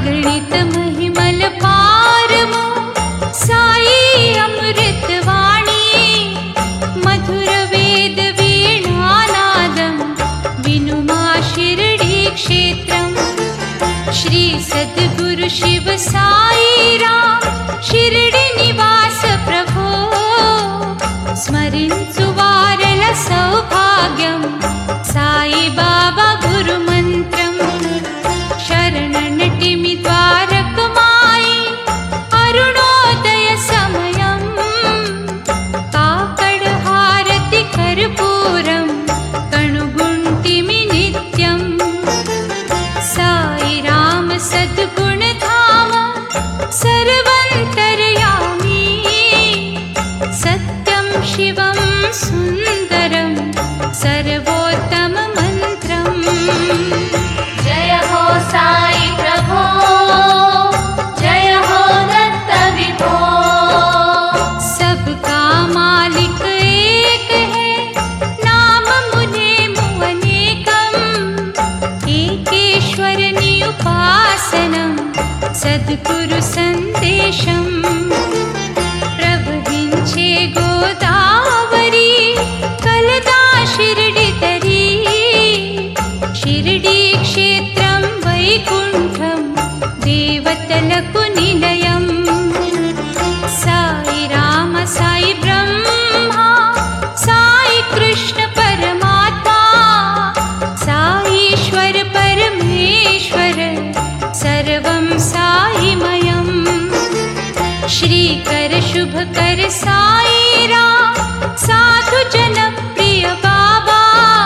अगणित महिमल पारमो साई अमृत वाणी मधुर वेद वीणानादं विनुमा शिरडी क्षेत्रं श्री सद्गुरु शिव साई राम शिरडी निवास प्रभो स्मरिंचु वारल सौभाग्यं साई बाबा गुरु मंत्रं शरणनटिमि द्वारकमाई अरुणोदय समयं काकडहारति कर्पूरं कणुगुण्टिमि नित्यं साई राम सद्गुणधाम सर्वन्तर्यामी सत्यं शिवं सुन्दरं सर्वोत्तम मंत्रम्। जय हो साई प्रभो, जय हो दत्त विभो। सबका मालिक एक है, नाम मुने मुअनेकम् एकेश्वरनि उपासनं सद्गुरु संदेशम् प्रवहिंचे गोदावरी कलदा शिरडी तरी शिरडी क्षेत्रं वैकुण्ठं देवतलकु निलयं साई राम साई ब्रह्मा साई कृष्ण परमात्मा साईश्वर परमेश्वर सर्वं साईमयं श्रीकर शुभकर साई राम साधु जन प्रिय बाबा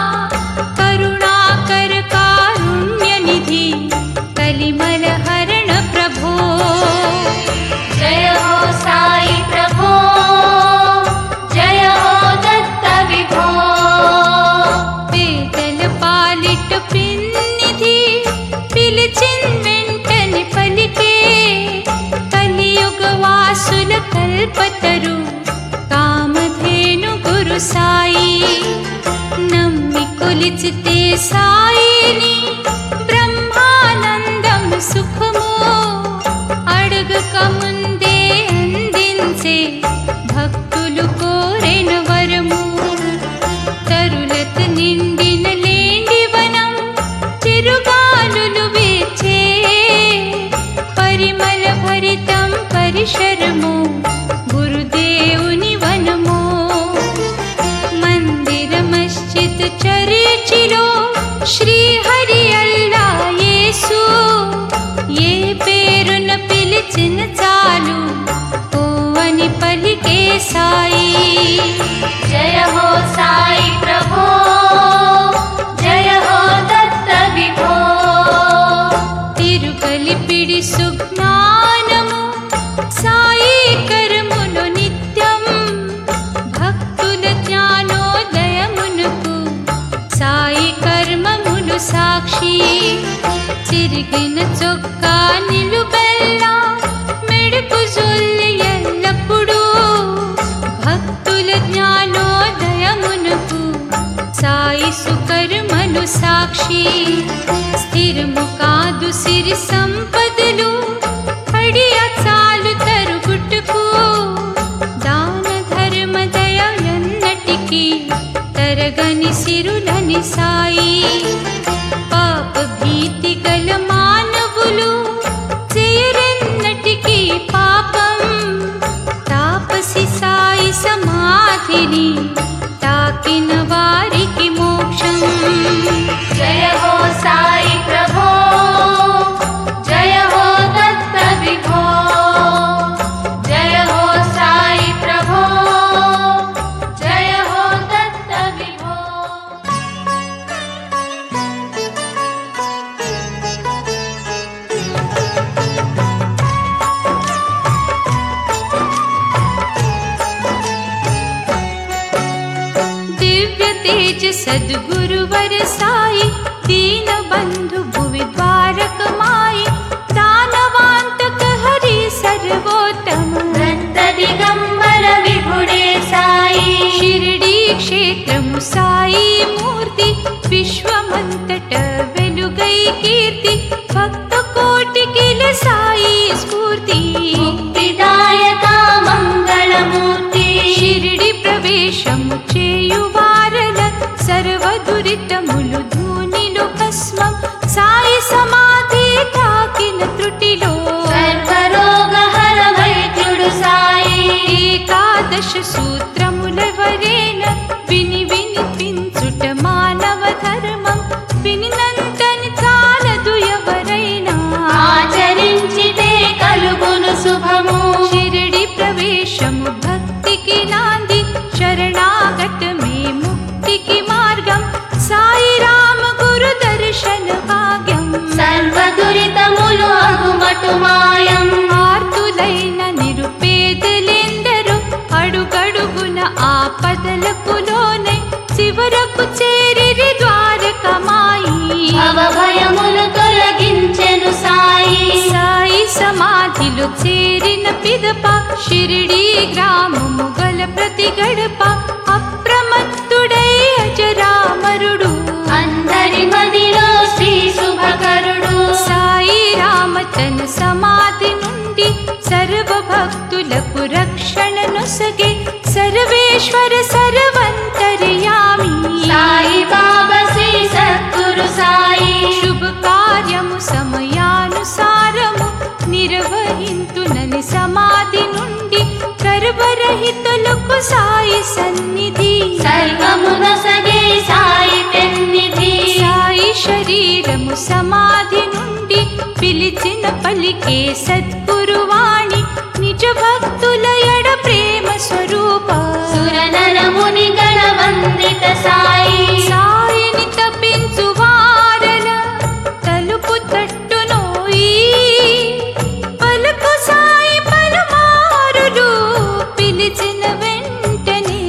करुणाकर कारुण्य निधि कलिमल हरण प्रभो। जय हो साई प्रभो, जय हो दत्त विभो। पेदल पालिट पिन्निधि पिलिचिन वेंटनि पलिके कलियुग वासुल कल्पतरु कामधेनु गुरु साई नम्मि కొలిచితే సాయిని బ్రహ్మానందం సుఖము అడుగక ముందే అందించే భక్తులు కోరెన వరము తరులత నిండిన లేండివనం తిరుగాలులు వీచే పరిమళ భరితం పరిశరము గురుదేవుని వనము మందిర మస్జిద్ చర్చిలో శ్రీ హరి అల్లా యేసు ఏ పేరున పిలిచిన చాలు ఓ అని పలికే సాయి। जय हो साई प्रभो, जय हो दत्त विभो। తిరుగలిపిడి సుజ్ఞానము సాయి కర్ములు నిత్యం భక్తుల జ్ఞానోదయమునకు సాయి కర్మములు సాక్షి చిరిగిన చొక్కా నిలుబెల్లా మెడుపు జొల్లి ఎల్లప్పుడూ భక్తుల జ్ఞానోదయమునకు సాయి సుకర్మలు సాక్షి స్థిరము కాదు సిరి సంపదలు అడియ చాలు తరుగుట్టుకు దాన ధర్మ దయ ఎన్నటికి తరగని సిరులని సాయి పాప భీతి గల మానవులు చేయరెన్నటికి పాపం తాపసి సాయి సమాధిని తాకిన వారికి మోక్షం। जय हो साई प्रभो, जय हो दत्त विभो। जय हो साई प्रभो, जय हो दत्त विभो। दिव्य तेज सद्गुरुवर साई दीन बंधु भुवि द्वारक माई दानवांतक हरि सर्वोत्तम दत्त दिगंबर विभुडे साई शिरडी क्षेत्रము साई मूर्ति विश्वमंतट వెలుగై కీర్తి భక్త కోటికి साई स्फूर्ति मुक्तिदायक मंगलमूर्ति शिरडी प्रवेशमु చేయువారల సర్వ దురితములు ధూనిలో భస్మం సాయి సమాధి తాకిన త్రుటిలో సర్వరోగహర వైద్యుడు సాయి ఏకాదశ సూత్రముల వరేణ విని వినిపించుట మానవ ధర్మం వినినంతని చాలదు ఎవరైనా ఆచరించితే కలుగును శుభము షిరిడి ప్రవేశము భక్తికి నాంది శరణాగతమే ముక్తికి మార్గం సాయి రామ గురు దర్శన భాగ్యం సర్వదురితములు అగుమటు మాయం ఆర్తులైన నిరుపేదలెందరూ అడుగడుగున ఆపదలకు లోనై చివరకు చేరిరి ద్వారకమాయి భవభయములు తొలగించెను సాయి సాయి సమాధిలో చేరిన పిదప షిరిడి గ్రామము గల ప్రతి గడప అప్రమత్తుడై అజరామరుడు అందరి మదిలో శ్రీ శుభకరుడు సాయి రామ తన సమాధి నుండి సర్వ భక్తులకు రక్షణ నొసగే సర్వేశ్వర సర్వంతర్యామి సాయి బాబా శ్రీ సద్గురు సాయి శుభ కార్యము సమయానుసారము నిర్వహింతునని సమాధి నుండి గర్భరహితులకు సాయి సన్నిధి సర్వమున సగే సాయి పెన్నిధి సాయి శరీరము సమాధి నుండి పిలిచిన పలికే సద్గురువాణి నిజ భక్తుల ఎడ ప్రేమ స్వరూప సురనరముని గణ వందిత సాయి సాయిని తప్పించు వారల తలుపు తట్టునోయి పలుకు సాయి పలుమారులు పిలిచిన వెంటనే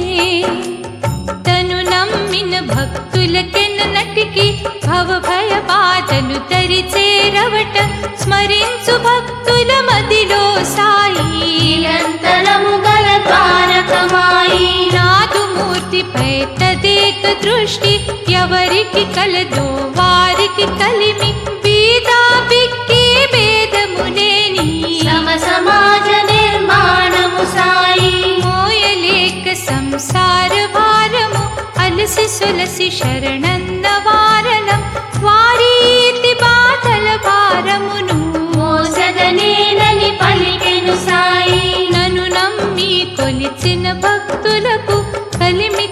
తను నమ్మిన భక్తులకెన్నటికి భవ భయ బాధలు తరిచేరవట స్మరించు భక్తుల మదిలో సాయి నిరంతరము గల ద్వారకమాయి నాదుమూర్తిపై తదేక దృష్టి ఎవరికి కలదో వారికి కలిమి బీదా బిక్కి భేదములేని సమ సమాజ నిర్మాణము సాయి మోయలేక సంసార భారము అలసి సొలసి శరణన్న వారణం వారీతి బాధల భారమును మోసగనేనని పలికెను సాయి నన్ను నమ్మి కొలిచిన భక్తులకు కలిమి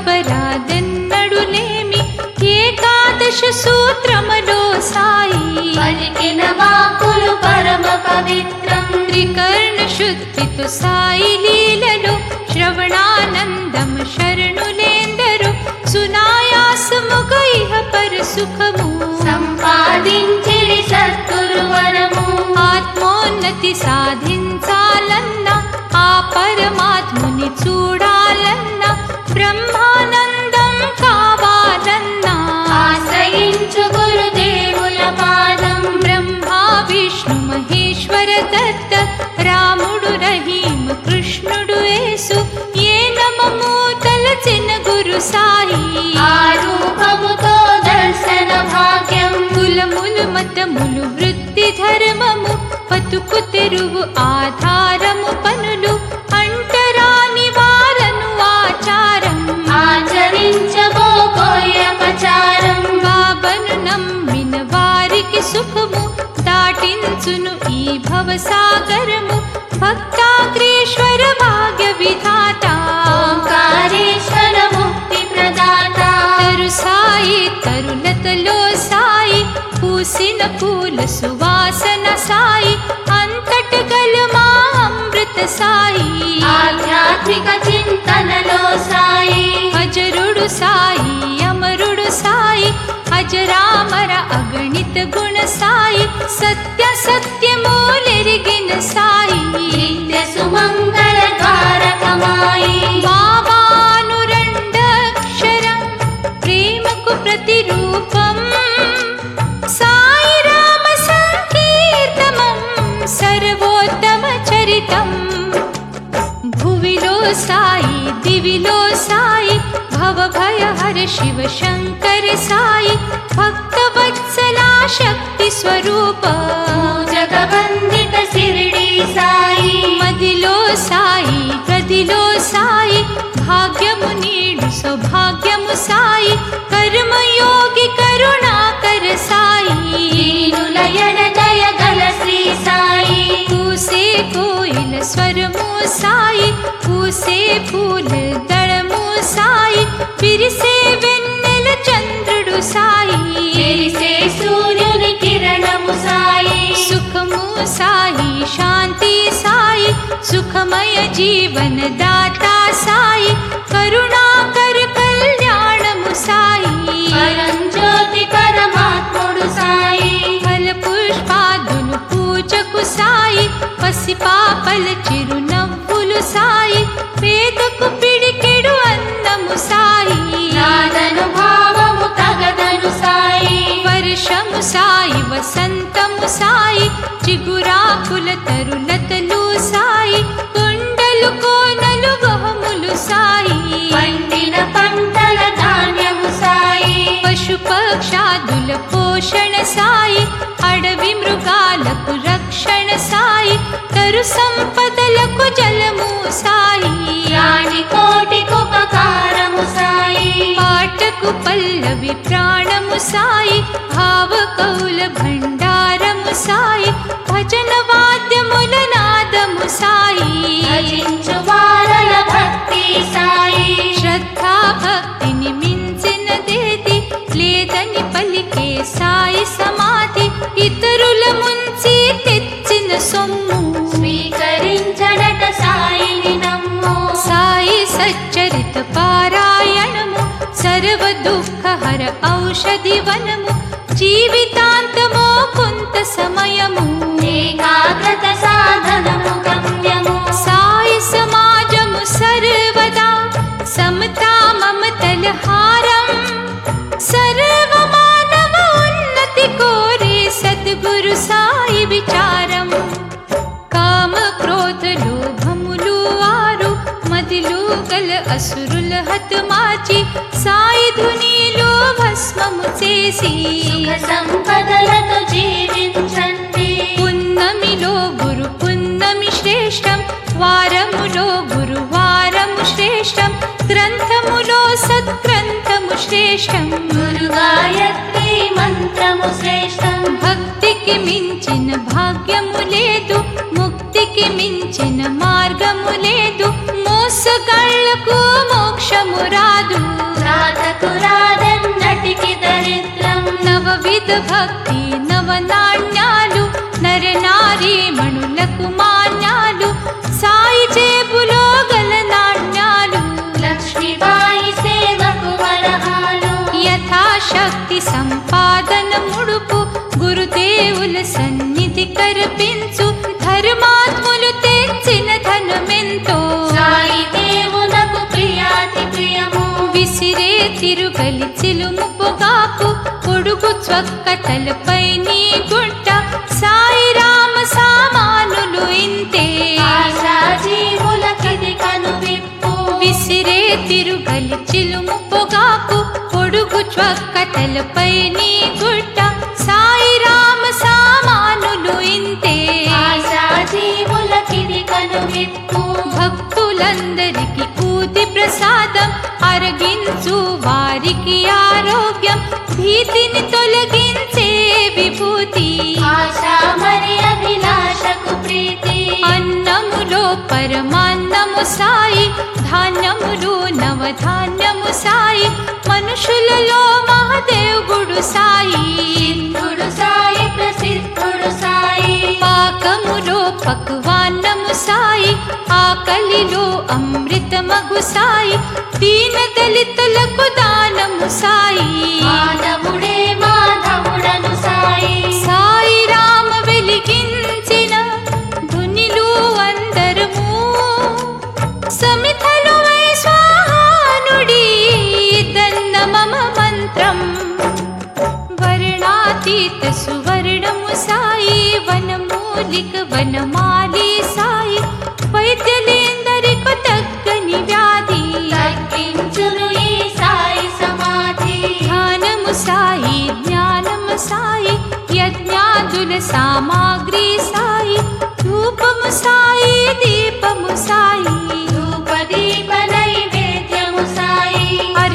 తప్పరాదెన్నడులేమి ఏకాదశ సూత్రములో సాయి పలికిన వాక్కులు పరమ పవిత్రం త్రికర్ణ శుద్ధితో సాయి లీలలో శ్రవణానందం శరణులేందరు సునాయాసముగ ఇహ పర సుఖము సంపాదించిరి సద్గురు వరము ఆత్మోన్నతి సాధించాలన్నా ఆ పరమాత్ముని చూడాలన్నా బ్రహ్మానందం కావాలన్నా ఆశ్రయించు గురుదేవుల పాదం బ్రహ్మా విష్ణు మహేశ్వర దత్త రాముడు రహీం కృష్ణుడు యేసు ఏ నమము తలచిన గురు సాయి ఆ రూపముతో దర్శన భాగ్యం కులములు మతములు వృత్తి ధర్మము బతుకు తెరువు ఆధారము పనులు అంటరాని వారను ఆచారం ఆచరించబోకోయపచారం బాబను నమ్మిన వారికి సుఖము దాటించును ఈ భవసాగరము భక్తాగ్రేశ్వర భాగ్య విధాత ఓంకారేశ్వర ముక్తి ప్రదాత తరు సాయి తరులతలో సాయి పూసిన పూల సువాసన సాయి అంతట గల మా అమృత సాయి ఆధ్యాత్మిక చింతనలో సాయి అజరుడు సాయి అమరుడు సాయి అజరామర అగణిత గుణ సాయి సత్య సత్యమూలెరిగిన సాయి నిత్య సుమంగళ ద్వారకమాయి బాబానురండక్షరం ప్రేమకు ప్రతిరూపం సాయి రామ సంకీర్తమం సర్వోత్తమ చరితం భువిలో సాయి దివిలో సాయి భవ భయ హర శివ శంకర సాయి భక్త వత్సలా శక్తి స్వరూప జగబంధ సౌభాగ్యము సాయి కర్మయోగి కరుణాకర సాయి దీనులయన దయగల శ్రీ సాయి పూసే కోయిల స్వరము సాయి పూసే పూల దళము సాయి విరిసే వెన్నెల చంద్రుడు సాయి మెరిసే సూర్యుని కిరణము సాయి సుఖము సాయి శాంతి సాయి సుఖమయ జీవన దాతా సాయి కరుణాకర కళ్యాణము సాయి పరంజ్యోతి పరమాత్ముడు సాయి ఫల పుష్పాదులు పూజకు సాయి పసిపాపల చిరునవ్వులు సాయి పేదకు పిడికెడు అన్నము సాయి నాదను భావము తగదను సాయి వర్షము సాయి వసంతము సాయి చిగురాకుల తరులతలు సాయి కొండలు కోనలు గహములు సాయి పండిన పంటల ధాన్యము సాయి పశు పక్షాదుల పోషణ సాయి అడవి మృగాలకు రక్షణ సాయి తరు సంపదలకు జలము సాయి రాణి కోటికుపకారము సాయి పాటకు పల్లవి ప్రాణము సాయి భావ కౌల భండారము సాయి భజన వాద్యముల నాదము సాయి భజించు వారల భక్తి సాయి శ్రద్ధా భక్తిని మించినదేది లేదని పలికే సాయి సమాధి ఇతరుల ముంచి తెచ్చిన సొమ్ము స్వీకరించడట సాయిని నమ్ము సాయి సచ్చరిత పారాయణము సర్వ దుఃఖహర ఔషధి వనము జీవితాంతమో కొంత సమయము ఏకాగ్రత సాధనము గమ్యము సాయి సమాజము సర్వదా సమతా మమతల హారం సర్వ మానవ ఉన్నతి కోరే సద్గురు సాయి విచారం కామ క్రోధ లోభములు ఆరు మదిలో గల అసురుల హతమాచి సాయి ధునిలో భస్మము చేసి సుఖ సంపదలతో జీవించండి పున్నమిలో గురు పున్నమి శ్రేష్టం వారములో గురువారము శ్రేష్టం గ్రంథములో సద్గ్రంథము శ్రేష్టం గురు గాయత్రి మంత్రము శ్రేష్టం భక్తికి మించిన భాగ్యము లేదు ముక్తికి మించిన మార్గము లేదు మోసగాళ్లకు మోక్షము రాదు రాతకు రాదన్నటికి దరిద్రం నవవిధ భక్తి నవనాణ్యాలు నరనారీ మణులకు మాన్యాలు సాయి జేబులో గల నాణ్యాలు లక్ష్మీబాయి సేవకు వరహాలు యథాశక్తి సంపాదన ముడుపు గురుదేవుల సన్నిధి కర్పించు ధర్మాత్ములు తెచ్చిన ధనమెంతో సాయి దేవునకు ప్రియాతి ప్రియము విసిరే తిరుగలి చిలుము పొగాకు పొడుగు చొక్క తలపై నీ గుట్ట సాయి రామ సామానులు ఇంతే ఆశా జీవులకిది కనువిప్పు విసిరే తిరుగలి చిలుము పొగాకు పొడుగు చొక్క తలపై నీ గుట్ట సాయి రామ సామానులు ఇంతే ఆశా జీవులకిది కనువిప్పు భక్తులందరికీ ఊది ప్రసాదం అరగించు వారికి ఆరోగ్యం భీతిని తొలగించే విభూతి ఆశా మరి అభిలాషకు ప్రీతి అన్నములో పరమాన్నము సాయి ధాన్యములు నవధాన్యము సాయి మనుషులలో మహాదేవుడు సాయి సిద్ధుడు సాయి ప్రసిద్ధుడు సాయి పాకములో పక్వాన్నము సాయి ఆకలిలో అమృతమగు సాయి దీన దళితులకు దానము సాయి మాధవుడే మాధవుడను సాయి సాయి రామ వెలిగించిన ధునిలు అందరము సమితలు వై స్వాహానుడి దన్న మమ మంత్రం వర్ణాతీత సువర్ణము సాయి వనమూలిక వనమాలి సాయి వైద్యులేందరికీ తగ్గని వ్యాధి తగ్గించును ఈ సాయి సమాధి ధ్యానము సాయి జ్ఞానము సాయి యజ్ఞాదుల సామాగ్రి సాయి ధూపము సాయి దీపము సాయి ధూపదీప నైవేద్యము సాయి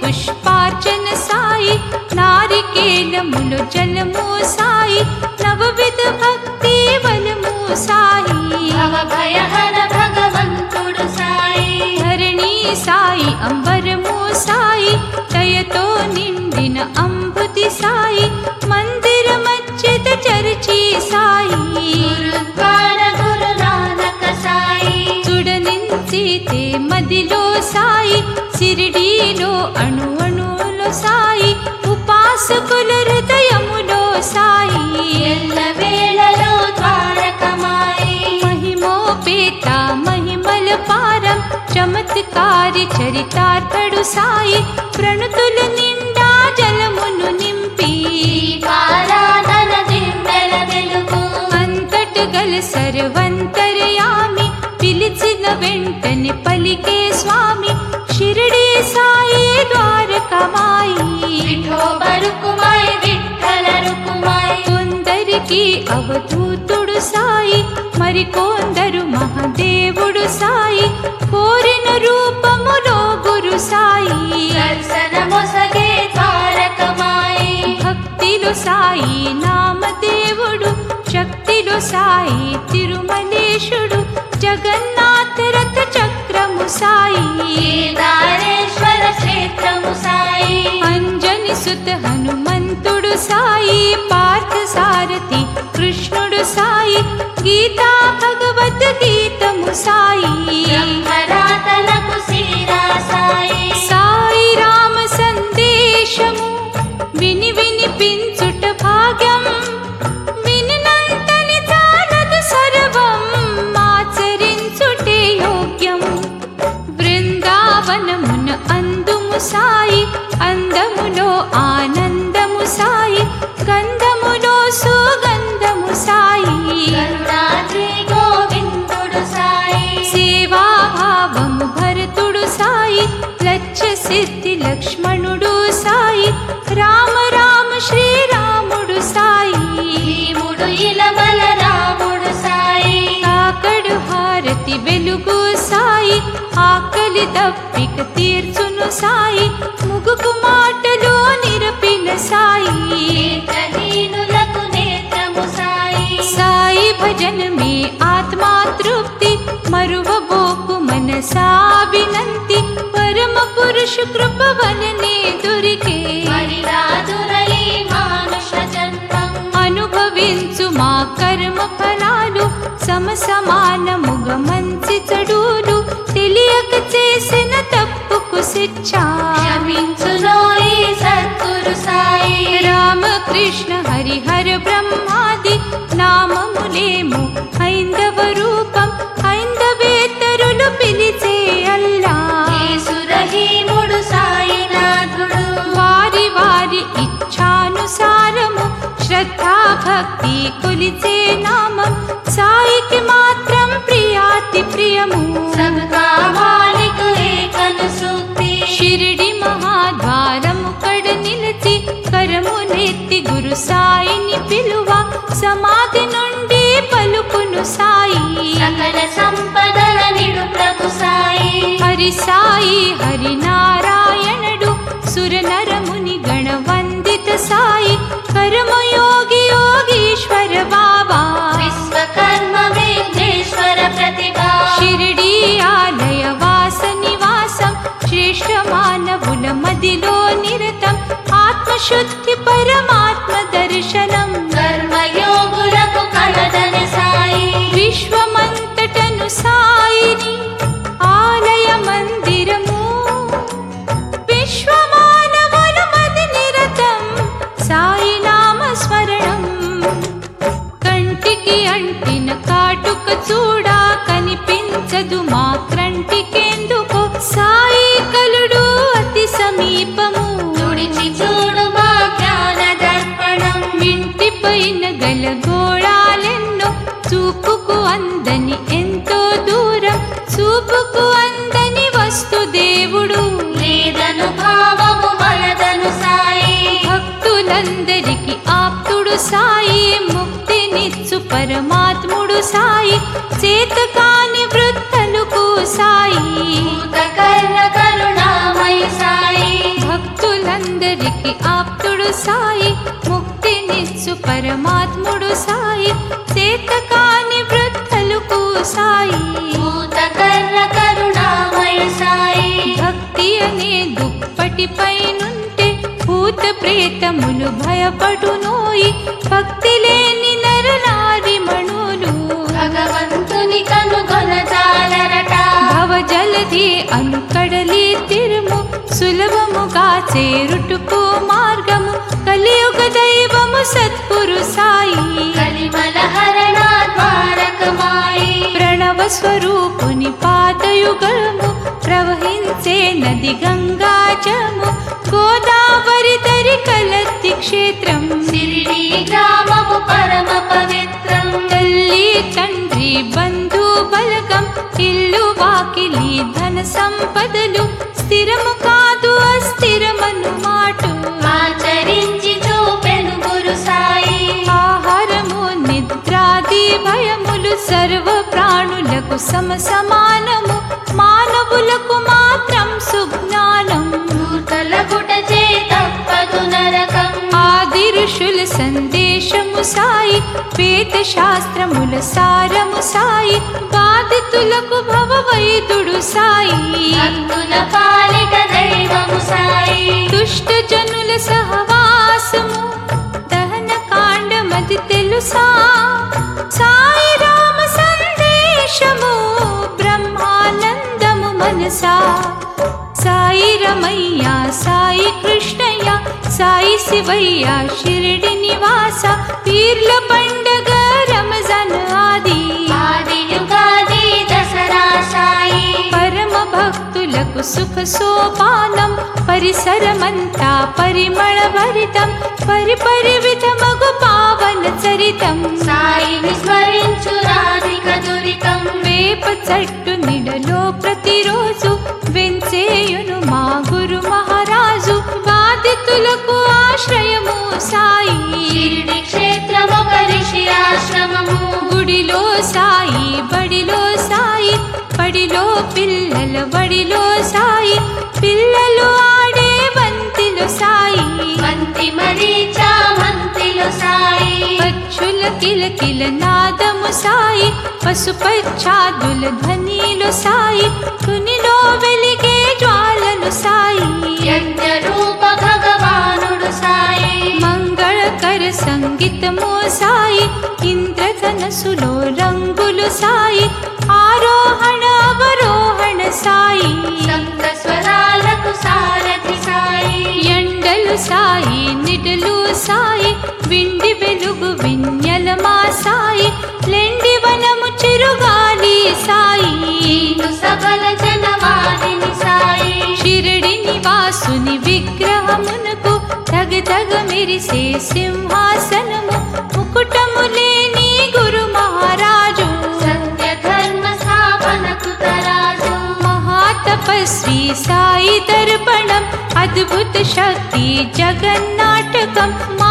పుష్పార్చన సాయి నారికేలములు జలము సాయి నవవిధ భక్తి బలము సాయి భవభయహర భగవంతుడు సాయి ధరణి సాయి అంబరము సాయి దయతో నిండిన అంబుతి సాయి మందిర మధ్యద చరిచి సాయి గురుద్వార గురు నానక సాయి చూడనించితే మదిలో సాయి సిరిడీలో అణు అణువులో సాయి ఉపాసకుల హృదయములో సాయి ఎల్ల వేళలో ద్వారకమాయి మహిమోపేత మహిమల పారం చమత్కారి చరితార్థుడు సాయి ప్రణుతుల నిండా జలమును నింపి దీపారాధన దివ్వెల వెలుగు అంతట గల సర్వంతరయామి పిలిచిన వెంటనే పలికే స్వామి షిరిడి సాయి ద్వారకమాయి విఠోబరుకుమాయి విఠ్ఠల రుకుమాయి కొందరికి అవధూతుడు సాయి మరికొందరు మహాదేవుడు సాయి కోరిన రూపములో గురు సాయి దర్శనమొసగే ద్వారకమాయి భక్తిలో సాయి నామదేవుడు శక్తిలో సాయి తిరుమలేశుడు జగన్నాథ రథ చక్రము సాయి కేదారేశ్వర క్షేత్రము సాయి అంజని సుత హనుమంతుడు సాయి పార్థ సారథి కృష్ణుడు సాయి గీతా భగవద్ గీతము సాయి బ్రహ్మరాతలకు శ్రీరా సాయి సాయి రామ సందేశము విని వినిపించుట భాగ్యం వినినంతని చాలదు సర్వం ఆచరించుటే యోగ్యం బృందావనమున అందుము సాయి అందములో ఆనందము సాయి గంధములో సుగంధము సాయి కరుణాద్రి గోవిందుడు సాయి సేవాభావము భరతుడు సాయి లచ్చ సిద్ధి లక్ష్మణుడు సాయి రామ రామ శ్రీరాముడు సాయి భీముడు ఇలవల రాముడు సాయి కాకడు హారతి వెలుగు సాయి ఆకలి దప్పిక తీర్చును సాయి ముగుకు మాటలో నిరపిన సాయి నేత్రహీనులకు నేత్రము సాయి సాయి భజన మే ఆత్మా తృప్తి మరువబోకు మనసా వినంతి పరమ పురుష కృప వలనే దొరికే మరి రాదురై మానుష జన్మం అనుభవించు మా కర్మ ఫలాలు సమసమానముగ మంచి చెడులు తెలియక చేసిన తప్పుకు శిక్ష క్షమించునోయి సద్గురు సాయి రామకృష్ణ హరిహర బ్రహ్మాది నామములేము హైందవ రూపం హైందవేతరులు పిలిచే అల్లా యేసురహీముడు సాయినాథుడు వారి వారి ఇచ్ఛానుసారము శ్రద్ధా భక్తి కొలిచే నామం సాయికి మాత్రం ప్రియాతి ప్రియము సబ్కా మాలిక్ ఏకను సూక్తి షిరిడి మహాద్వారము కడ నిలిచి కరమునెత్తి గురు సాయిని పిలువ సమాధి నుండి పలుకును సాయి సకల సంపదల నిడు ప్రభు సాయి హరి సాయి హరినారాయణుడు సురనరముని గణవందిత సాయి కర్మయోగి యోగీశ్వర బాబా విశ్వకర్మ విఘ్నేశ్వర ప్రతిభా షిరిడి ఆలయ వాస నివాసం శ్రేష్ఠ మానవుల మదిలో నిరతం ఆత్మశుద్ధి పరమాత్మ దర్శనం కర్మయోగులకు కలదని సాయి విశ్వమంతటను సాయిని ఆలయ మందిరము విశ్వమానవుల మది నిరతం సాయి నామ స్మరణం కంటికి అంటిన కాటుక చూడా కనిపించదు మా క్రంటికెందుకో సాయి కలుడు అతి సమీపము తుడిచి చూడు మా జ్ఞాన దర్పణం వింటి పైన గల గోళాలెన్నో చూపుకు అందని ఎంతో దూరం చూపుకు అందని వస్తు దేవుడు లేదను భావము వలదను సాయి భక్తులందరికి ఆప్తుడు సాయి ముక్తినిచ్చు పరమాత్ముడు సాయి చేతకాని వృద్ధలకు సాయి భూతకర్ణ కరుణామయ సాయి ఆప్తుడు సాయి, ముక్తినిచ్చు పరమాత్ముడు సాయి, చేతకాని వృద్ధలకు సాయి, భూతకర్ణ కరుణామయ సాయి. భక్తి అనే దుప్పటిపై నుంటే భూత ప్రేతములు భయపడునోయి, భక్తి లేని నరనారి మణులు భగవంతుని కనుగొనజాలరట. భవజలధి అను కడలి తిరుము, సులభముగా చేరుటకు మార్గము, కలియుగ దైవము సద్గురు సాయి, కలిమల హరణ ద్వారకమాయి. ప్రణవ స్వరూపుని పాదయుగము, ప్రవహించే నది గంగా జము, గోదావరి దరి కలత్తి క్షేత్రం, సిరిడి గ్రామము పరమ పవిత్రం. తల్లి తండ్రి బంధు బలగం, ఇల్లు వాకిలి ధన సంపదలు, స్థిరము కాదు అస్థిరమను మాటు, ఆచరించి చూపెను గురు సాయి. ఆహారము నిద్రాది భయములు సర్వ ప్రాణులకు సమానము, మానవులకు మాత్రం సుజ్ఞానం, మూర్ఖలగుట చేతప్పదు నరకం. ఆది ఋషుల సందేశము సాయి, వేద శాస్త్రముల సారము సాయి, బాధితులకు భవవైదుడు సాయి, భక్తుల పాలిట దైవము సాయి. దుష్ట జనుల సహవాసము దహన కాండమది తెలుసా, సాయి రామ సందేశము బ్రహ్మానందము మనసా, సాయి రమయ్య సాయి కృష్ణయ్య సాయి శివయ్య షిరిడి నివాస, పీర్ల పండగ రంజాన్ ఆది, ఆది యుగాది దసరా సాయి. పరమ భక్తులకు సుఖ సోపానం, పరిసరమంతా పరిమళ భరితం, పరివిధమగు పావన చరితం, సాయిని స్మరించు రాధిక దురితం. వేప చెట్టు నిడలో ప్రతిరోజు వెంచేయును మా గురు మహారాజు, బాధితులకు ఆశ్రయము సాయి, షిరిడి క్షేత్రమొక ఋషి ఆశ్రమము. గుడిలో సాయి బడిలో సాయి, బడిలో పిల్లల బడిలో సాయి, పిల్లలు ఆడే బంతిలో సాయి, బంతి మరీచా మంతిలో సాయి. పక్షుల కిలకిల నాదము సాయి, పశుపచ్ఛాదుల ధ్వనిలో సాయి, తునిలో వెలిగే జ్వాలను సాయి, యజ్ఞ రూప భగవానుడు సాయి. మంగళకర సంగీతము సాయి, ఇంద్రధనసులో రంగులు సాయి, ఆరోహణ అవరోహణ సాయి, సప్త స్వరాలకు సారథి సాయి. ఎండలు సాయి నిడలు సాయి, విండి వెలుగు విన్యలమా సాయి, లెండి వనము చిరుగాలి సాయి, నీకు సకల జనవాదిని సాయి. షిరిడి నివాసుని విగ్రహమునకు తగ మెరిసే సింహాసనము, ముకుటము లేని గురు మహారాజు, సత్య ధర్మ స్థాపనకు తరాజు. మహాతపస్వి సాయి దర్పణం, అద్భుత శక్తి జగన్నాటకం,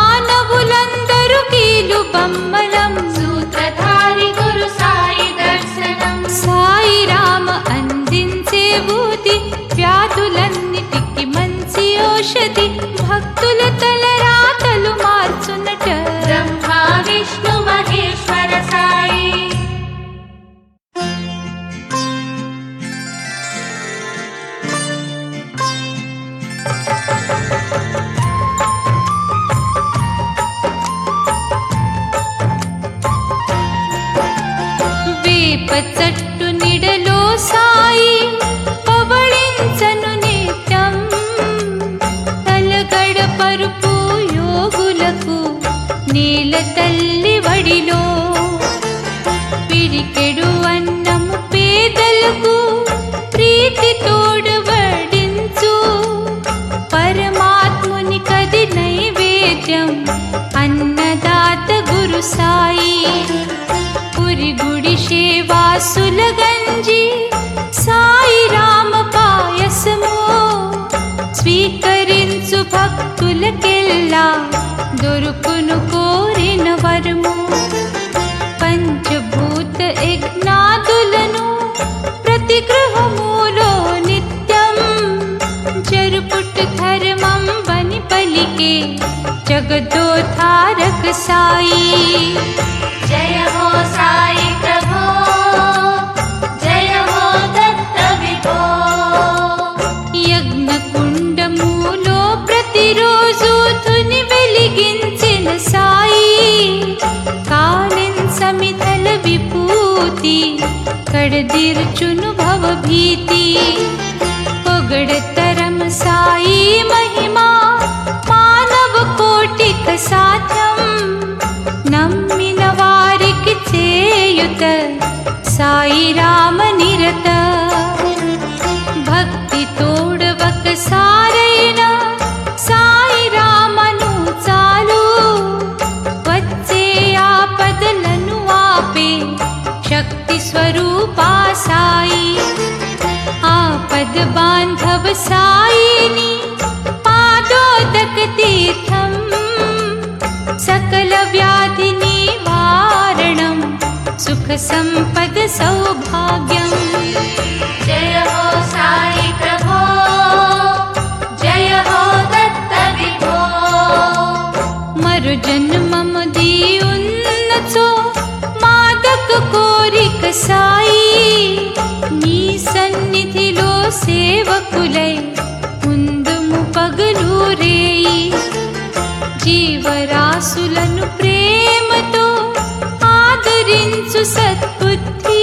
మానవులందరూ కీలు బొమ్మలం, సూత్రధారి గురు సాయి దర్శనం. సాయి రామ అందించే బూది, వ్యాధులన్నిటికి మంచి ఔషధి, భక్తుల తలరాతలు మార్చునట, బ్రహ్మ విష్ణు మహేశ్వర సాయి. వేప చెట్టు నిడలో సాయి, పవళించను నిత్యం, తలగడ పరుపు యోగులకు, నేల తల్లి వడిలో, పిడికెడు అన్నము పేదలకు, ప్రీతి తోడు వడించు, పరమాత్ముని కది నైవేద్యం, అన్నదాత గురు సాయి, పురిగుడి సేవాసుల గంజి, సాయి రామ పాయసము, స్వీకరించు భక్తులకెల్లా దొరుకును కోరిన వరము, పంచభూత యజ్ఞాదులను ప్రతి గృహములో నిత్యం, జరుపుట ధర్మం బని పలికే जगदोद्धारक साई। जय हो साई प्रभो, जय हो दत्त विभो। యజ్ఞకుండములో ప్రతిరోజు తుని వెలిగించిన సాయి, కాలిన్ సమిధల విభూతి కడదీర్చును భవభీతి। పొగడతరం సాయి మహిమా మానవ కోటిక సాధ్యం, నమ్మిన వారికి చేయుత సాయి రామ నిరత। భక్తి తోడవక సారైన సాయి రామను చాలు, వచ్చే ఆపదలను ఆపే శక్తి స్వరూపా సాయి। ఆపద బాంధవ సాయిని పాదోదక తీర్థం, సకల వ్యాధి నివారణం సుఖ సంపద సౌభాగ్యం। जय हो साई प्रभो, जय हो दत्त विभो। మరు జన్మముది ఉన్నచో మాదక కోరిక సాయి, నీ సన్నిధిలో సేవకులై ఉందుము పగలు రేయి। జీవరాశులను ప్రేమతో ఆదరించు సద్బుద్ధి,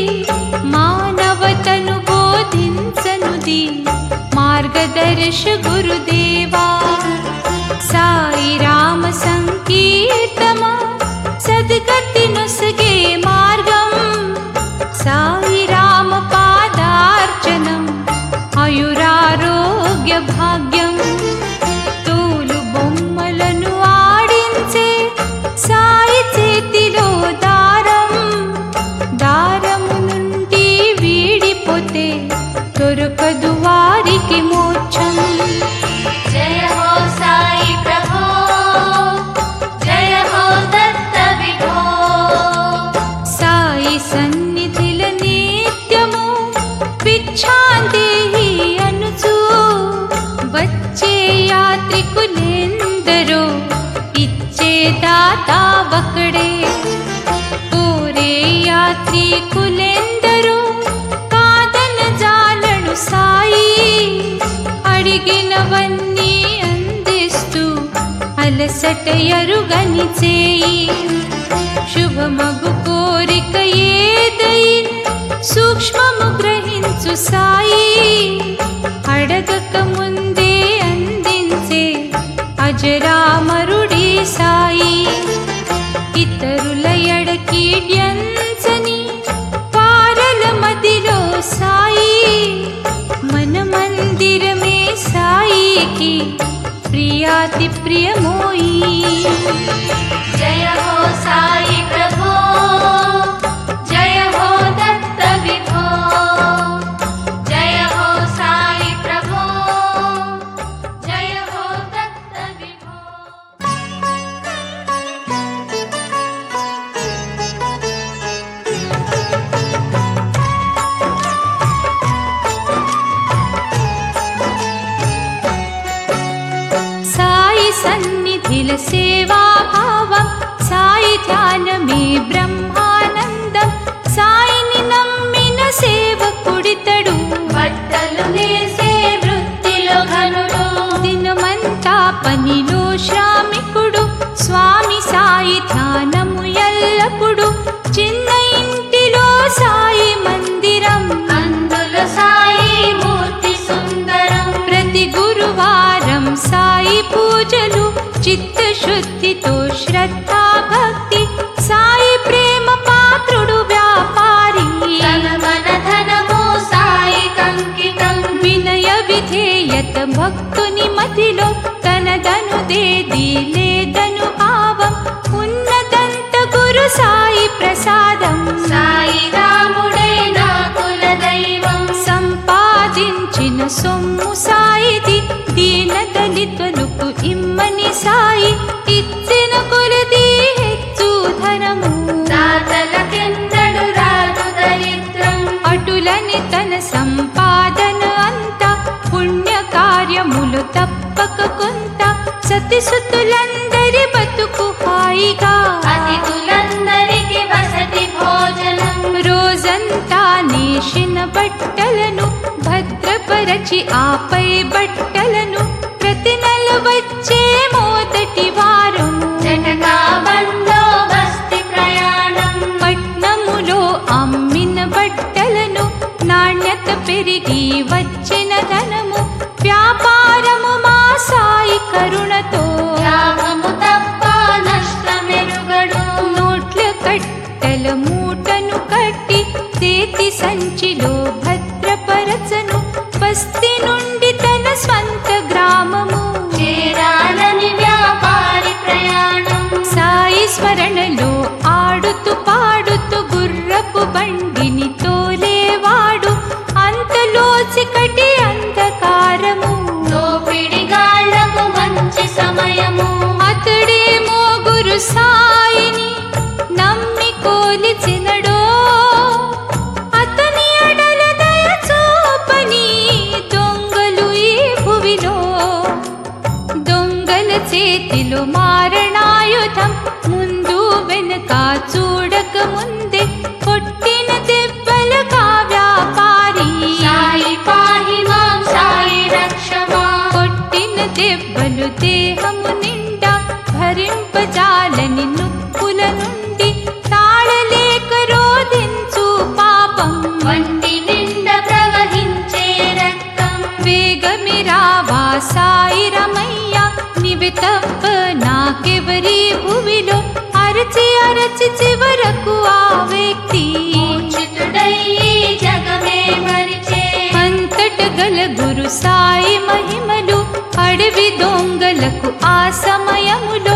మానవతను బోధించనుది మార్గదర్శ గురుదేవా। సాయి రామ సంకీర్తమ సద్గతి నొసగే మార్గం, సాయి రామ పాదార్చనం ఆయురారోగ్య భాగ్యం। తోలు బొమ్మలను ఆడించే సాయి చేతిలో దారం, దారము నుండి వీడిపోతే దొరకదు వారికి మోక్షం। जय हो साई प्रभो, जय हो दत्त विभो। సాయి సన్నిధిల నిత్యము భిక్షాందేహి అనుచు వచ్చే యాత్రికులెందరో ఇచ్చే దాతా ఒకడే। కోరే యాత్రికులెందరో కాదన జాలడు సాయి, అడిగినవన్నీ అందిస్తూ అలసట ఎరుగని చేయి। శుభమగు కోరిక ఏదైనా సూక్ష్మము గ్రహించు సాయి, అడగక ముందే అందించే అజరామరుడి సాయి। ఇతరుల ఎడకీడ్యంచని పారల మదిలో సాయి, మన మందిరమే సాయికి ప్రియాతి ప్రియమోయి। जय हो साई प्रभो, जय हो दत्त विभो। जय हो साई प्रभो, जय हो दत्त विभो। సాయి సన్నిధిల సేవాభావం, సాయి ధ్యానమే బ్రహ్మానందం, సాయిని నమ్మిన సేవకుడితడు బట్టలు నేసే వృత్తిలో ఘనుడు, దినమంతా పనిలో శ్రామికుడు, స్వామి సాయి ధ్యానము ఎల్లప్పుడు, చిన్న ఇంటిలో సాయి మందిరం, అందులో సాయి మూర్తి సుందరం। ప్రతి గురువారం సాయి పూజలు, చిత్తశుద్ధితో శ్రద్ధా భక్తి, సాయి ప్రేమ రోజంతా నేసిన బట్టలను భద్రపరచి ఆపై బట్టలను ప్రతి నెల వచ్చే మొదటి వారము జటకా బండ్లో బస్తి ప్రయాణం పట్నములో అమ్మిన బట్టలను నాణ్యత పెరిగి వచ్చిన ధనము వ్యాపారము మా సాయి కరుణతో లాభము తప్ప నష్టమెరుగడు నోట్ల కట్టెల మూటను కట్టి చేతి సంచిలో భద్రపరచను బస్తి నుండి తన స్వంత గ్రామము చేరాలని వ్యాపారి ప్రయాణం సాయి స్మరణలో ఆడుతూ పాడుతూ గుర్రపు బండిని తోలేవాడు అంతలో చికటి అంధకారము దోపిడిగాళ్లకు మంచి సమయము అతడేమో గురు సాయిని నమ్మి కోలిచినడో అతని ఎడల దయ చూపని దొంగలు ఈ భువిలో దొంగల చేతిలో మారణాయుధం ముందు వెనుక చూడక ముందే కొట్టిన దెబ్బలకా వ్యాపారి సాయి పాహి మాం సాయి రక్షమా కొట్టిన దెబ్బలు దేహము నిండా భరింపజాలని నొప్పుల నుండి తాళలేక రోధించు పాపం వంటి నిండా ప్రవహించే రక్తం వేగమిరావా సాయి రమయ్య నివి తప్ప నాకెవరి భువిలో అరచి అరచి చివరకు ఆ వ్యక్తి మూర్ఛితుడయ్యి జగమే మరిచే అంతట గల గురు సాయి మహిమలు అడవి దొంగలకు ఆ సమయములో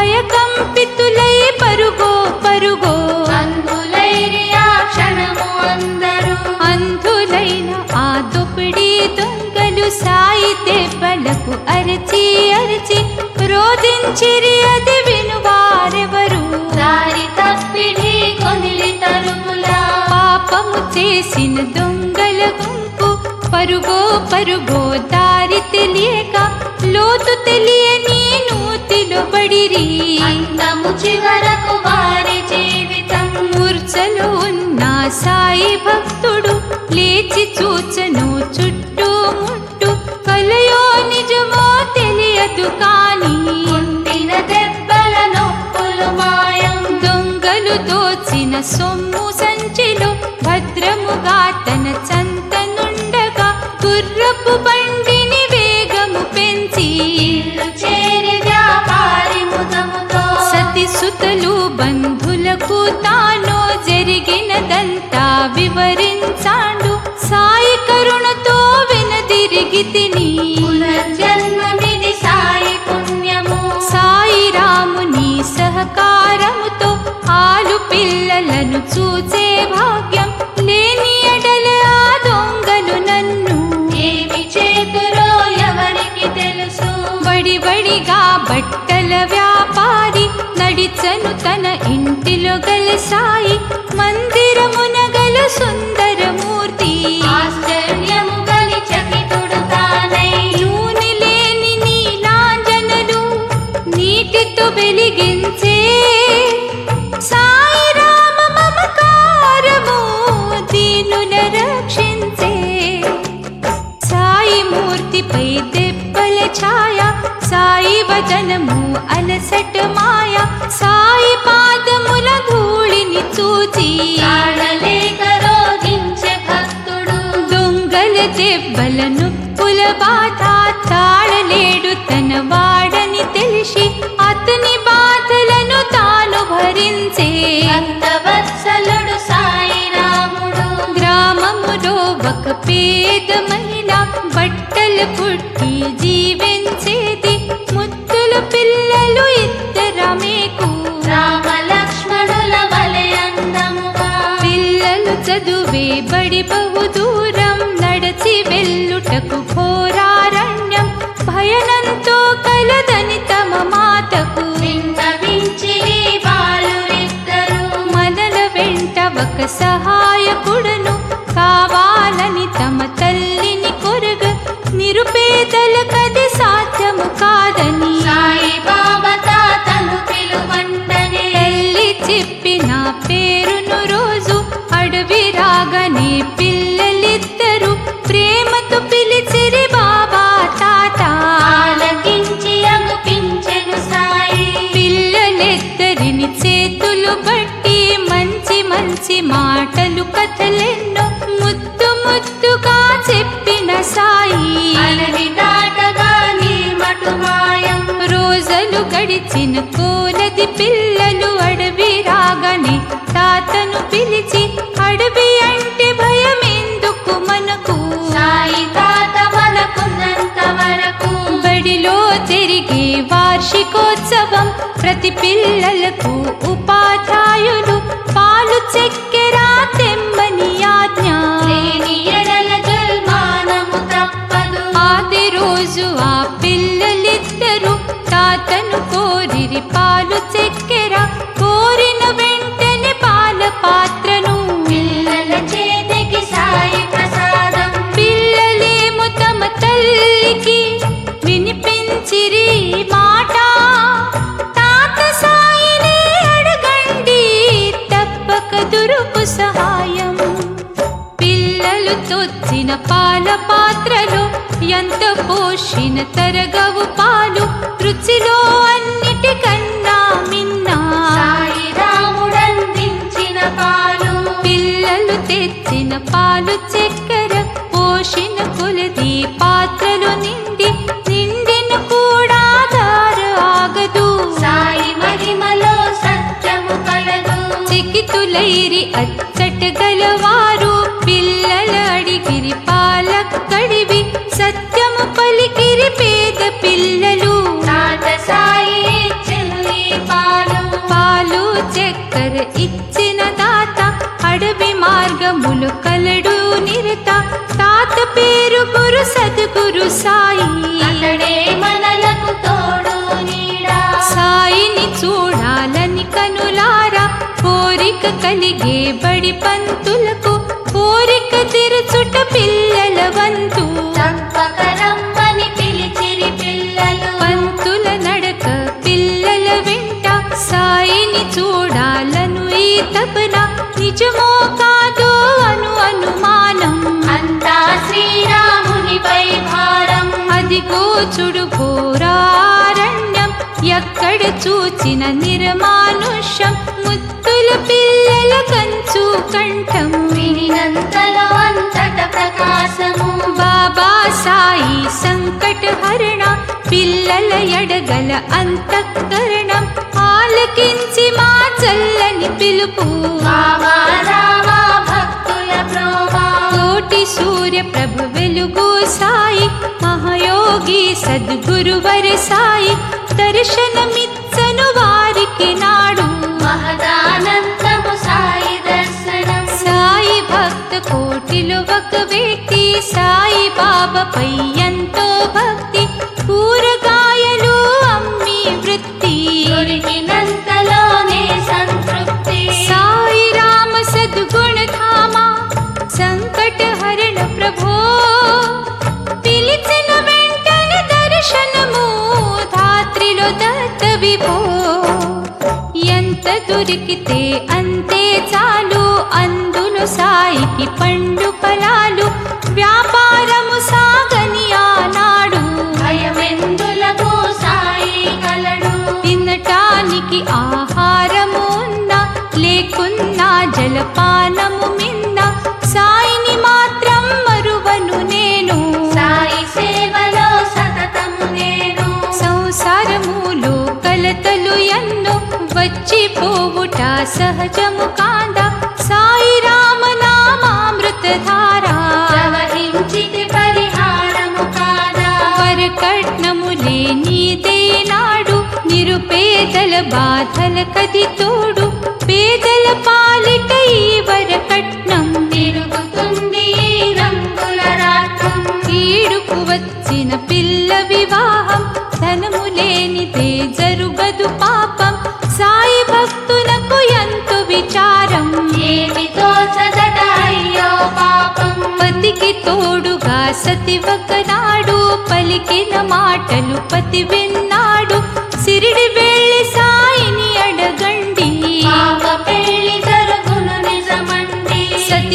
భయకంపితులై పరుగో పరుగో అందులైరి ఆ క్షణము అందరూ అంధులైన ఆ దొపిడి దొంగలు సాయి దెబ్బలకు అరచి అరచి రోధించిరి అది వినువారెవరు దారి తప్పిడి కొనిలి తరుములా పాపము చేసిన దొంగల గుంపు పరుగో పరుగో దారి తెలియక లోతు తెలియని నూతిలో పడిరి అంతము చివరకు వారి జీవితం మూర్ఛలో ఉన్న సాయి భక్తుడు లేచి చూచను చుట్టూ ముట్టు కలయో నిజమో తెలియదు కాని పుట్టిన దెబ్బల నొప్పులు మాయం దొంగలు దోచిన సొమ్ము సంచిలో భద్రముగా తన చంత నుండగా గుర్రపు బండిని వేగము పెంచి ఇల్లు చేరి వ్యాపారి ముదముతో సతి సుతలు బంధులకు తాను జరిగినదంతా వివరించాడు సాయి కరుణతో వినదిరిగి తిని పునర్జన్మమిది సాయి పుణ్యము సాయి రాముని సహకారముతో ఆలు పిల్లలను చూసే భాగ్యం లేని ఎడల ఆ దొంగలు నన్ను ఏమి చేతులో ఎవరికి తెలుసు వడివడిగా బట్టల వ్యాపారి నడిచను తన ఇంటిలో గల సాయి మందిరమున గల సుందరమూర్తి ఆశ్చర్యము గలి చకితుడు తానై నూనె లేని నీలాంజనలు నీటితో వెలిగించే సాయి రామ మమకారము దీనుల రక్షించే సాయి మూర్తిపై దెబ్బల ఛాయ సాయి వదనము అలసట మాయ సాయి పాదముల ధూళిని చూచి తాళలేక రోధించే భక్తుడు దొంగల దెబ్బల నొప్పుల బాధ తాళలేడు తన వాడని తెలిసి అతని బాధలను తాను భరించే భక్తవత్సలుడు సాయి రాముడు గ్రామములో ఒక పేద మహిళ బట్టలు కుట్టి జీవించేది ముద్దుల పిల్లలు ఇద్దరమేకు రామ లక్ష్మణుల వలె అందముగా పిల్లలు చదువే బడి బహు దూరం నడచి వెళ్ళుటకు ఘోరారణ్యం భయనంతో కలదని తమ మాతకు విన్నవించిరి బాలురిద్దరు మనల వెంట ఒక సహాయకుడను కావాలని తమ తల్లిని కొరగ నిరుపేదలకది సాధ్యము కాదని సాయి బాబా తాతను పిలువండనే తల్లి చెప్పిన పేరును రోజు అడవి అడవి రాగానే పిల్లలిద్దరు ప్రేమతో పిలిచిరి బాబా తాత. ఆలకించి అగుపించెను సాయి. పిల్లలిద్దరిని చేతులు బట్టి మంచి మంచి మాటలు కథలెన్నో ముద్దు ముద్దుగా చెప్పిన సాయి. అడవి దాటగా నీ మటు మాయం. రోజులు గడిచిన కోలది పిల్లలు అడవి రాగానే తాతను పిలిచి, అడవి అంటే భయం ఎందుకు మనకు, సాయి తాత మనకున్నంత వరకు. బడిలో జరిగే వార్షికోత్సవం ప్రతి పిల్లలకు ఉపాధ్యాయులు పాలు చక్కెర తెమ్మని ఆజ్ఞ. లేని ఎడల జల్మానము తప్పదు. ఆది రోజు ఆ పిల్లలిద్దరు తాతను కోరిరి పాలు చక్కెర. కోరిన వెంటనే పాల పాత్రను పిల్లల చేతికి సాయి ప్రసాదం. పిల్లలేమో తమ తల్లికి వినిపించిరి మాట. తాత సాయిని అడగండి తప్పక దొరుకు సహాయం. పిల్లలు తొచ్చిన పాల పాత్రలో ఎంత పోషిన తరగవు పాలు, రుచిలో అన్నిటికన్నా మిన్నా సాయి రాముడందించిన పాలు. పిల్లలు తెచ్చిన పాలు చక్కెర పోషిన కొలది పాత్రలో నిండిన కూడా దార ఆగదు. సాయి మహిమలో సత్యము కలదు. చికితులైరి అచ్చట గలవారు పిల్లల అడిగిరి పాల కడివి. సత్యము పలికిరి పేద పిల్లలు. తాత సాయి ఇచ్చెను ఈ పాలు. పాలు చక్కెర ఇచ్చిన తాత అడవి మార్గములు కలడు నిరత. తాత పేరు గురు సద్గురు సాయి. అతడే మనలకు తోడు నీడా. సాయిని చూడాలని కనులారా కోరిక కలిగే బడి పంతులకు. కోరిక తీర్చుట పిల్లల వంతు. తప్పక రమ్మని పిలిచిరి పిల్లలు. పంతుల నడక పిల్లల వెంట సాయిని చూడాలను ఈ తపన. నిజమో కాదో అనుమానం. అంతా శ్రీరామునిపై భారం. అదిగో చుడు ఘోరారణ్యం. ఎక్కడ చూచిన నిర్మానుష్యం. ముత్తుల పిల్లల కంచు కంఠం. వినినంతలో అంతట ప్రకాశము. బాబా సాయి సంకట హరణ. పిల్లల ఎడగల అంతఃకరణం. ఆలకించి మా చల్లని పిలుపు. బాబా రావా భక్తుల ప్రోవా. కోటి సూర్య ప్రభు వెలుగు సాయి. మహాయోగి సద్గురువర సాయి. దర్శనమిచ్చను వారికి నాడు. మహదానందము సాయి దర్శనం. సాయి భక్త కోటిలో ఒక వ్యక్తి. సాయి బాబాపై ఎంతో భక్తి. కూరగాయలు అమ్మి వృత్తి. దొరికినంతలోనే సంతృప్తి. సాయి రామ సద్గుణధామ. సంకట హరణ ప్రభో. పిలిచిన వెంటనే దర్శనము. ధాత్రిలో దత్త విభో. ఎంత దొరికితే అంతే చాలు. అందులో సాయికి పండు ఫలాలు. వ్యాపారము సాగని ఆనాడు. భయమెందులకు సాయి కలడు. తినటానికి ఆహారము ఉన్నా లేకున్నా జలపానము మిన్న. సాయిని మాత్రం మరువను నేను. సాయి సేవలో సతతము నేను. సంసారములో కలతలు ఎన్నో వచ్చిపోవుట సహజము కాందా. సాయి రామ నామామృతధారా. ప్రవహించితి పరిహారము కాదా. వరకట్నములే నీదే నాడు. నిరుపేదల బాధల కది తోడు. పేదల పాలిట ఈ వరకట్నం. తిరుగుతుంది ఈ రంగుల రాట్నం. ఈడుకు వచ్చిన పిల్ల వివాహం. ధనము లేనిదే జరుగదు పాపం. సాయి భక్తులకు ఎంతో విచారం. ఏమి తోచదట అయ్యో పాపం. పతికి తోడుగా సతి ఒకనాడు. పలికిన మాటలు పతి విన్నాడు. సిరిడి వెళ్ళి సాయిని అడగండి. పాప పెళ్లి జరుగును నిజమండి.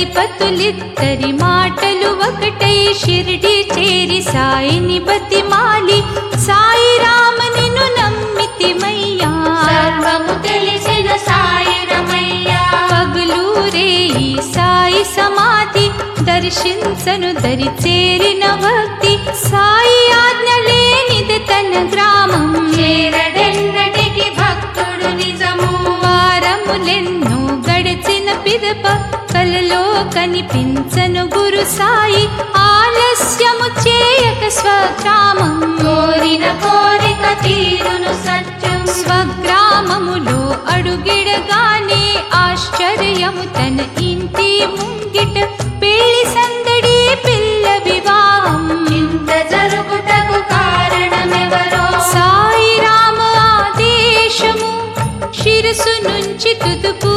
సతిపతులిద్దరి మాటలు ఒకటై షిరిడి చేరి సాయిని బతిమాలి సాయి రామ నిన్ను నమ్మితిమయ్యా సర్వము తెలిసిన సాయి రమయ్యా పగులూరే ఈ సాయి సమాధి దర్శించను దరి చేరిన భక్తి సాయి ఆజ్ఞ లేనిది తన గ్రామం చేరడెన్నటికి భక్తుడు నిజము వారములెన్నో గడిచిన పిదప కలలో కనిపించను గురు సాయి ఆలస్యము చేయక స్వగ్రామం కోరిన కోరిక తీరును సత్యం స్వగ్రామములో అడుగిడగానే ఆశ్చర్యము తన ఇంటి ముంగిట పెళ్లి సందడి పిల్ల వివాహం ఇంత జరుగుటకు కారణమెవరో సాయి రామ ఆదేశము శిరసు నుంచి తుదుపు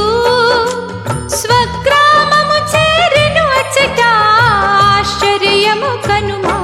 స్వగ్రామము చేరెను అచ్చట ఆశ్చర్యము కనుమా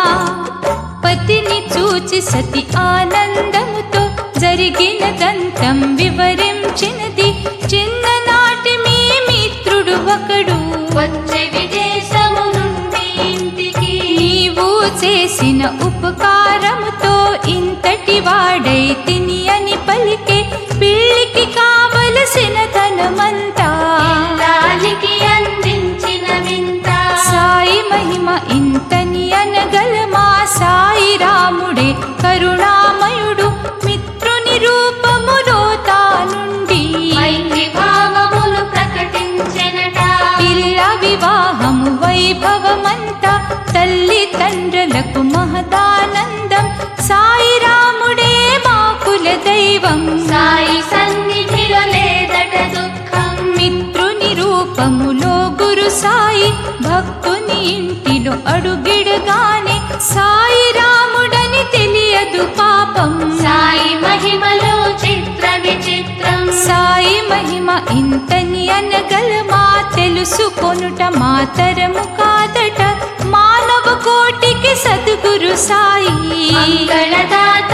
పతిని చూచి సతి ఆనందముతో జరిగినదంతం వివరించినది చిన్ననాటి మీ మిత్రుడు ఒకడు వచ్చే విదేశము నుండి ఇంటికి నీవు చేసిన ఉపకారముతో ఇంతటి వాడై తిని అని పలికే పెళ్లికి కావలసిన ధనమంతా ఇల్లాలికి అందించిన వింత సాయి మహిమ ఇంతని అనగలమా సాయి రాముడే కరుణామయుడు మిత్రుని రూపములో తానుండి మైత్రి భావములు ప్రకటించెనట పిల్ల వివాహము వైభవమంతా తల్లి తండ్రులకు మహదానందం సాయి రాముడే మా కుల దైవం సాయి సన్నిధిలో లేదట దుఃఖం మిత్రుని రూపములో గురు సాయి భక్తుని ఇంటిలో అడుగిడగానే సాయి రాముడని తెలియదు పాపం సాయి మహిమలో చిత్ర విచిత్రం సాయి మహిమ ఇంతని అనగలమా తెలుసుకొనుట మాతరము కాదట మానవ కోటికి సద్గురు సాయి మంగళదాత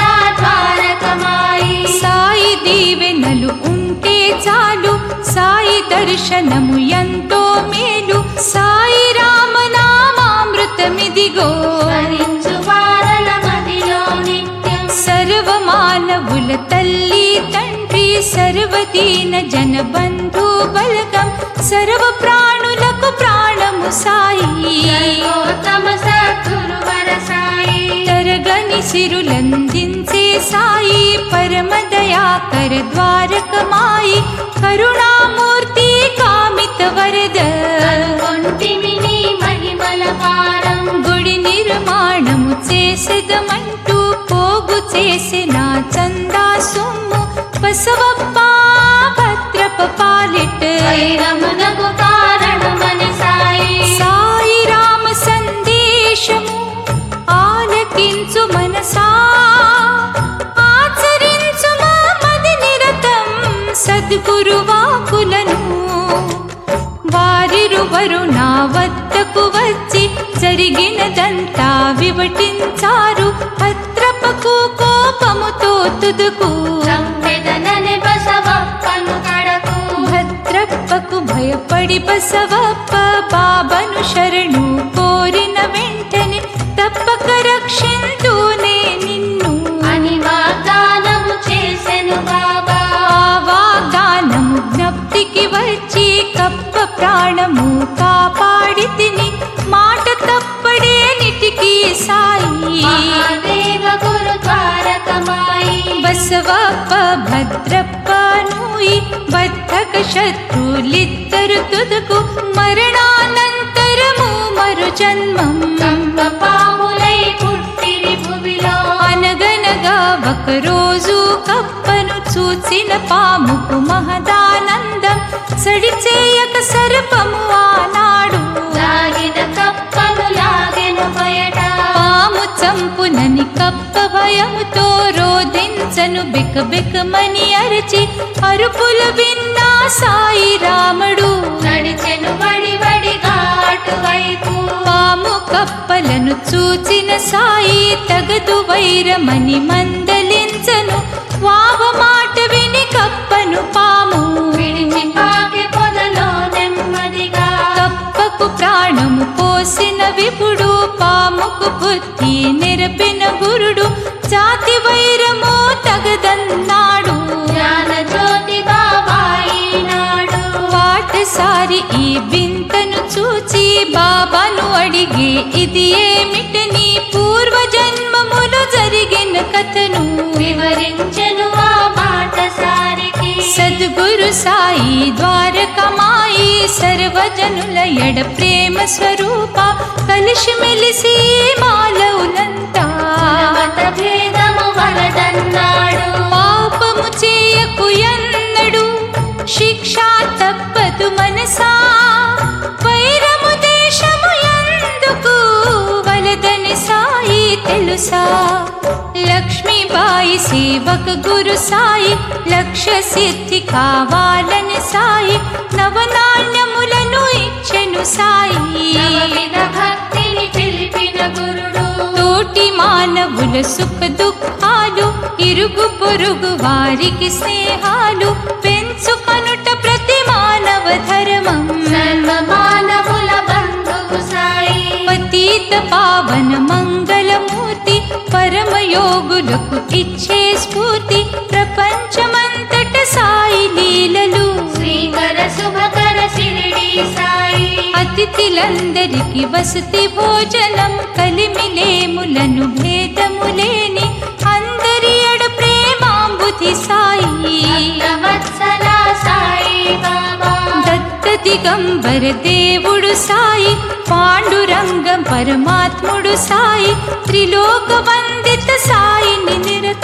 ద్వారకమాయి సాయి దీవెనలు ఉంటే చాలు సాయి దర్శనము ఎంతో మేలు సాయి రామనామామృతమిదిగో స్మరించు వారల మదిలో నిత్యం సర్వమానవుల తల్లి తండ్రి సర్వదీన జన బంధు బలగం సర్వ ప్రాణులకు ప్రాణము సాయి సర్వోత్తమ సద్గురువర సాయి తరగని సిరులందించే సాయి పరమ దయాకర ద్వారకమాయి కరుణామూర్తి కామిత వరద కొంటిమి నీ మహిమల పారం గుడి నిర్మాణము చేసేదమంటూ పోగు చేసిన చందా సొమ్ము బసవప్ప భద్రప పాలిట వైరమునకు కారణమని సాయి సాయి రామ సందేశము ఆలకించు మనసా ఆచరించు మా మది నిరతం సద్గురు వాకులను వారిరువరు నా వద్దకు వచ్చి జరిగినదంతా వివటించారు భద్రపకు కోపముతో తుదుకు చంపెదనని బసవప్పను కడకు భద్రప్పకు భయపడి బసవప్ప బాబను శరణు కోరిన వెంటనే తప్పక రక్షింతూనే నిన్ను అని వాగ్దానము చేసెను బాబా ఆ వాగ్దానము జ్ఞప్తికి వచ్చి కప్ప ప్రాణము కాపాడి తిని మాట తప్పడే నిటికి సాయి మహాదేవ గురు ద్వారకమాయి బసవప్ప భద్రప్ప నూయి బద్ధక శత్రులిద్దరు తుదకు మరణానంతరము మరు జన్మం కంప పాములై పుట్టిరి భువిలో అనగనగా ఒకరోజు కప్పను చూచిన పాముకు మహదానందం సడిచేయక సర్పము ఆనాడు లాగిన కప్పను లాగెను బయట పాము చంపునని కప్ప భయముతో రోధించను బికబికమని అరచి అరుపులు విన్నా సాయి రాముడు నడిచెను వడి వడిగా అటువైపు పాము కప్పలను చూచిన సాయి తగదు వైరమని మందలించను వావ మాట విని కప్పను పాము విడిచి పాకి పొదలో నెమ్మదిగా కప్ప బుద్ధి నెరపిన గురుడు జాతి వైరము తగదన్నాడు జ్ఞాన జ్యోతి బాబాయినాడు వాటసారి ఈ వింతను చూచి బాబాను అడిగే ఇది ఏమిటని పూర్వజన్మములో జరిగిన కథను వివరించెను ఆ బాటసారికి సద్గురు సాయి ద్వారకమాయి సర్వజనుల ఎడ ప్రేమ స్వరూప కలిసి మెలిసి మాలవులంతా మత భేదము వలదన్నాడు పాపము చేయకు ఎన్నడు శిక్ష తప్పదు మనసా వైరము దేశము ఎందుకు వలదని సాయి తెలుసా లక్ష్మీబాయి సేవక గురు సాయి లక్ష్య సిద్ధి కావాలని సాయి నవనాణ్యములను ఇచ్చెను సాయి నవవిధ భక్తిని తెలిపిన గురుడు తోటి మానవుల సుఖ దుఃఖాలు ఇరుగు పొరుగు వారికి స్నేహాలు పెంచుకొనుట ప్రతి మానవ ధర్మం సర్వ మానవుల బంధువు సాయి పతీత పావన మంగళమూర్తి పరమయోగులకు ఇచ్చే స్ఫూర్తి ప్రపంచమంతట సాయి లీలలు శ్రీకర శుభకర శిరిడి సాయి అతిథులందరికి వసతి భోజనం కలిమిలేములను భేదములేని అందరి ఎడ ప్రేమాంబుధి సాయి వత్సల సాయి బాబా దత్త దిగంబర దేవుడు సాయి పాండురంగం పరమాత్ముడు సాయి త్రిలోక వందిత సాయిని నిరత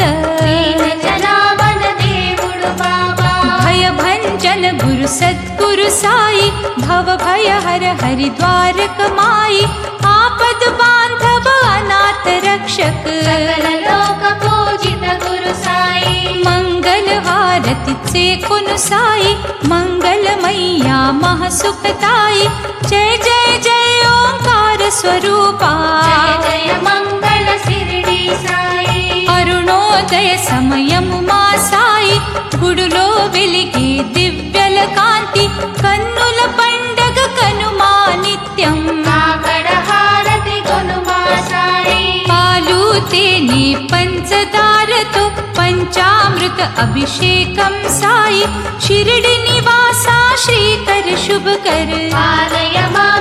జనావన దేవుడు బాబా భయభంజన గురు సద్గురు సాయి భవ భయ హర హరి ద్వారకమాయి ఆపద బాంధవ అనాథ రక్షక సకల లోక పూజిత గురు సాయి మంగళ హారతి చేకొను సాయి మంగళమయ్యా మహసుఖతాయి జయ జయ జయ ఓంకార స్వరూపా జయ జయ మంగళ శిరిడి సాయి అరుణోదయ సమయము మా సాయి గుడులో వెలిగే దివ్యల కాంతి కన్నుల పండగ కనుమా నిత్యం కాకడ హారతి గొనుమా సాయి పాలు తేనె పంచదారతో పంచామృత అభిషేకం సాయి షిరిడి నివాస శ్రీకర శుభకర పాలయ మా